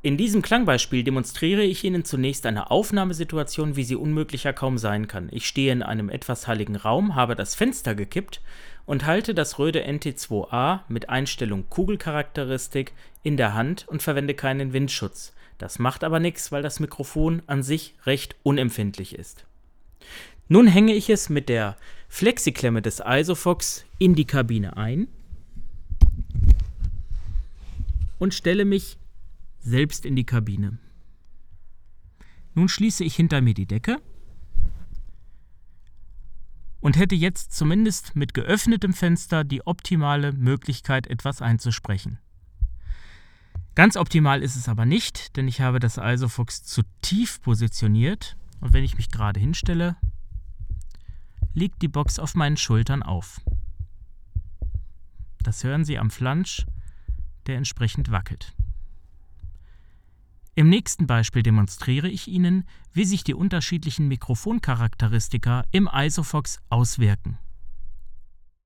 In diesem Klangbeispiel demonstriere ich Ihnen zunächst eine Aufnahmesituation, wie sie unmöglicher kaum sein kann. Ich stehe in einem etwas halligen Raum, habe das Fenster gekippt und halte das Rode NT2A mit Einstellung Kugelcharakteristik in der Hand und verwende keinen Windschutz. Das macht aber nichts, weil das Mikrofon an sich recht unempfindlich ist. Nun hänge ich es mit der Flexiklemme des Isofox in die Kabine ein und stelle mich selbst in die Kabine. Nun schließe ich hinter mir die Decke und hätte jetzt zumindest mit geöffnetem Fenster die optimale Möglichkeit, etwas einzusprechen. Ganz optimal ist es aber nicht, denn ich habe das Isofox zu tief positioniert und wenn ich mich gerade hinstelle, liegt die Box auf meinen Schultern auf. Das hören Sie am Flansch, der entsprechend wackelt. Im nächsten Beispiel demonstriere ich Ihnen, wie sich die unterschiedlichen Mikrofoncharakteristika im Isofox auswirken.